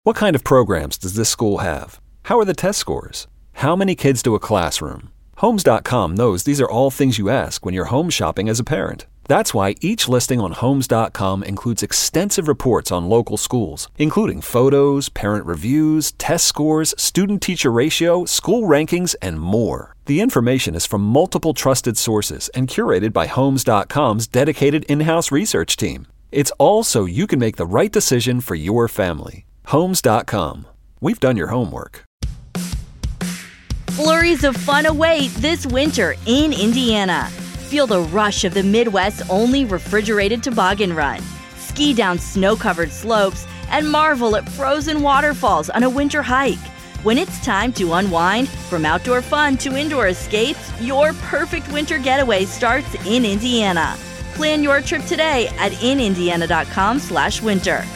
What kind of programs does this school have? How are the test scores? How many kids do a classroom? Homes.com knows these are all things you ask when you're home shopping as a parent. That's why each listing on Homes.com includes extensive reports on local schools, including photos, parent reviews, test scores, student-teacher ratio, school rankings, and more. The information is from multiple trusted sources and curated by Homes.com's dedicated in-house research team. It's all so you can make the right decision for your family. Homes.com. We've done your homework. Flurries of fun await this winter in Indiana. Feel the rush of the Midwest's only refrigerated toboggan run. Ski down snow-covered slopes and marvel at frozen waterfalls on a winter hike. When it's time to unwind, from outdoor fun to indoor escapes, your perfect winter getaway starts in Indiana. Plan your trip today at inindiana.com/winter.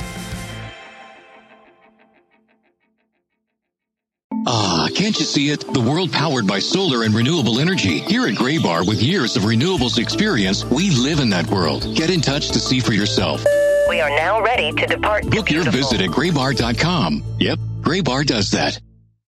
Ah, can't you see it? The world powered by solar and renewable energy. Here at Gray Bar, with years of renewables experience, we live in that world. Get in touch to see for yourself. We are now ready to depart. Book your visit at graybar.com. Yep, Gray Bar does that.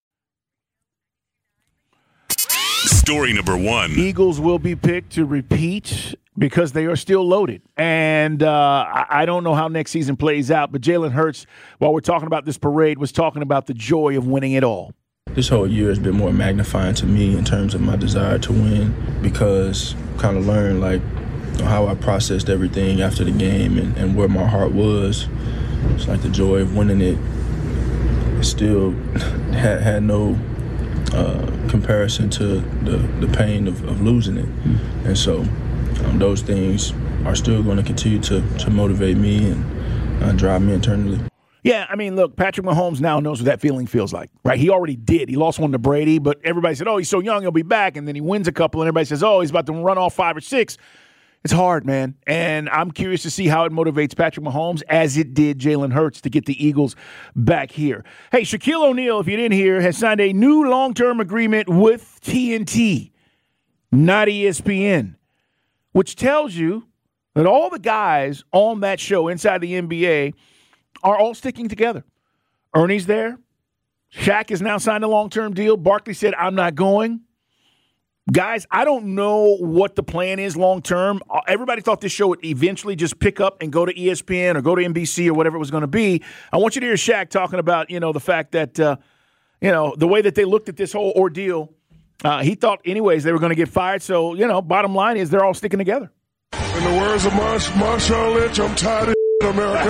Story number one. Eagles will be picked to repeat because they are still loaded. And I don't know how next season plays out, but Jalen Hurts, while we're talking about this parade, was talking about the joy of winning it all. This whole year has been more magnifying to me in terms of my desire to win, because I kind of learned how I processed everything after the game and where my heart was. It's like the joy of winning it still had no comparison to the pain of losing it. And so those things are still going to continue to motivate me and drive me internally. Yeah, I mean, look, Patrick Mahomes now knows what that feeling feels like, right? He already did. He lost one to Brady, but everybody said, oh, he's so young, he'll be back. And then he wins a couple, and everybody says, oh, he's about to run off 5 or 6. It's hard, man. And I'm curious to see how it motivates Patrick Mahomes, as it did Jalen Hurts, to get the Eagles back here. Hey, Shaquille O'Neal, if you didn't hear, has signed a new long-term agreement with TNT, not ESPN, which tells you that all the guys on that show inside the NBA are all sticking together. Ernie's there. Shaq is now signed a long-term deal. Barkley said, I'm not going. Guys, I don't know what the plan is long-term. Everybody thought this show would eventually just pick up and go to ESPN or go to NBC or whatever it was going to be. I want you to hear Shaq talking about, the fact that, the way that they looked at this whole ordeal. He thought, anyways, they were going to get fired. So, bottom line is they're all sticking together. In the words of Marshawn Lynch, I'm tired of America.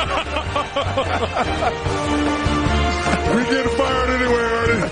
We get fired anyway,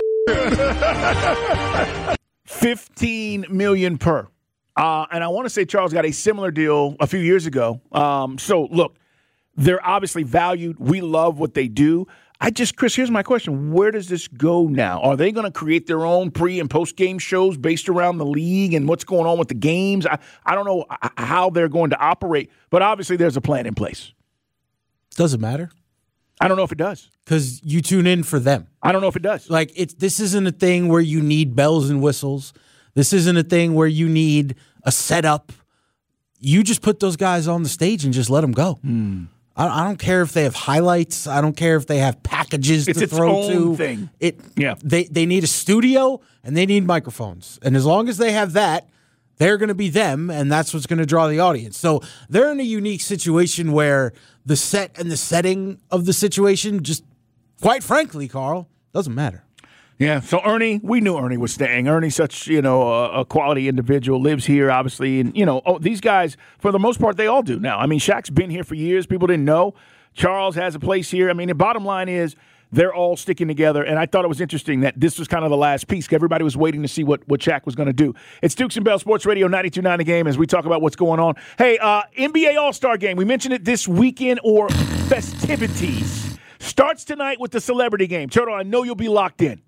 Ernie. $15 million per. And I want to say Charles got a similar deal a few years ago. So, look, they're obviously valued. We love what they do. Chris, here's my question. Where does this go now? Are they going to create their own pre- and post-game shows based around the league and what's going on with the games? I don't know how they're going to operate, but obviously there's a plan in place. Doesn't matter. I don't know if it does. Because you tune in for them. I don't know if it does. This isn't a thing where you need bells and whistles. This isn't a thing where you need a setup. You just put those guys on the stage and just let them go. I don't care if they have highlights. I don't care if they have packages to throw to. Thing. They need a studio and they need microphones. And as long as they have that, they're going to be them, and that's what's going to draw the audience. So they're in a unique situation where the set and the setting of the situation just, quite frankly, Carl, doesn't matter. Yeah, so Ernie, we knew Ernie was staying. Ernie's such, a quality individual, lives here, obviously. And, these guys, for the most part, they all do now. I mean, Shaq's been here for years. People didn't know. Charles has a place here. I mean, the bottom line is they're all sticking together. And I thought it was interesting that this was kind of the last piece. Everybody was waiting to see what Shaq was going to do. It's Dukes and Bell Sports Radio 92.9 The Game as we talk about what's going on. Hey, NBA All-Star Game. We mentioned it this weekend, or festivities. Starts tonight with the celebrity game. Turtle, I know you'll be locked in.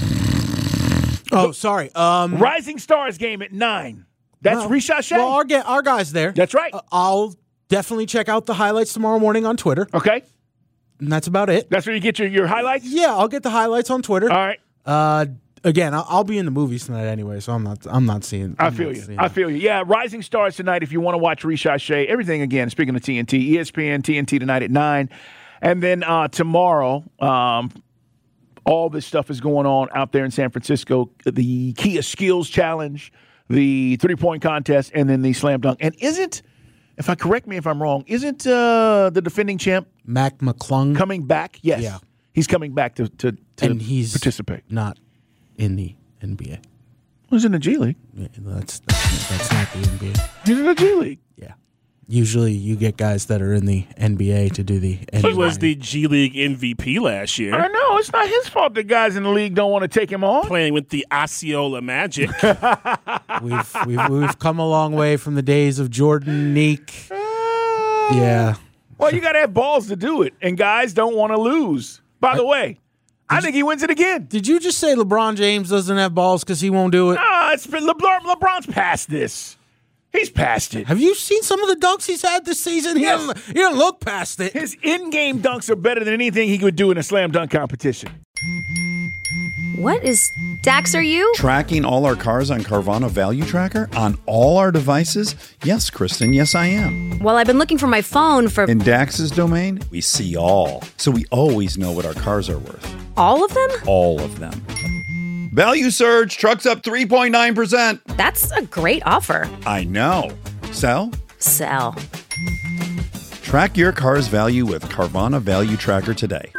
Oh, sorry. Rising Stars game at 9. That's Rishad Shea. Well, our guy's there. That's right. I'll definitely check out the highlights tomorrow morning on Twitter. Okay. And that's about it. That's where you get your highlights? Yeah, I'll get the highlights on Twitter. All right. Again, I'll be in the movies tonight anyway, so I'm not seeing. I feel you. Yeah, Rising Stars tonight. If you want to watch Rishad Shea, everything again. Speaking of TNT, ESPN, TNT tonight at 9. And then tomorrow, all this stuff is going on out there in San Francisco. The Kia Skills Challenge, the 3-point contest, and then the slam dunk. And correct me if I'm wrong, isn't the defending champ Mac McClung coming back? Yes. Yeah. He's coming back to and he's participate. Not in the NBA. He's in the G League. Yeah, that's not the NBA. He's in the G League. Yeah. Usually you get guys that are in the NBA to do the NBA. He was the G League MVP last year. I know. It's not his fault the guys in the league don't want to take him on. Playing with the Osceola Magic. We've come a long way from the days of Jordan, Neek. Yeah. Well, you got to have balls to do it, and guys don't want to lose. By the way, I think he wins it again. Did you just say LeBron James doesn't have balls because he won't do it? No, it's been LeBron's past this. He's past it. Have you seen some of the dunks he's had this season? He doesn't look past it. His in-game dunks are better than anything he could do in a slam dunk competition. What is Dax, are you? Tracking all our cars on Carvana Value Tracker on all our devices? Yes, Kristen, yes, I am. Well, I've been looking for my phone for... In Dax's domain, we see all. So we always know what our cars are worth. All of them? All of them. Value surge, trucks up 3.9%. That's a great offer. I know. Sell? Sell. Track your car's value with Carvana Value Tracker today.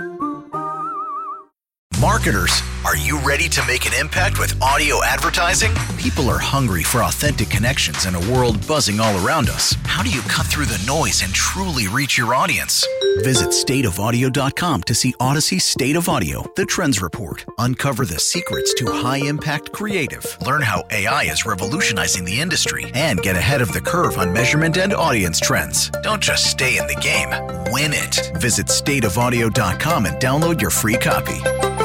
Marketers, are you ready to make an impact with audio advertising? People are hungry for authentic connections in a world buzzing all around us. How do you cut through the noise and truly reach your audience? Visit stateofaudio.com to see Odyssey State of Audio, the Trends Report. Uncover the secrets to high-impact creative. Learn how AI is revolutionizing the industry and get ahead of the curve on measurement and audience trends. Don't just stay in the game, win it. Visit stateofaudio.com and download your free copy.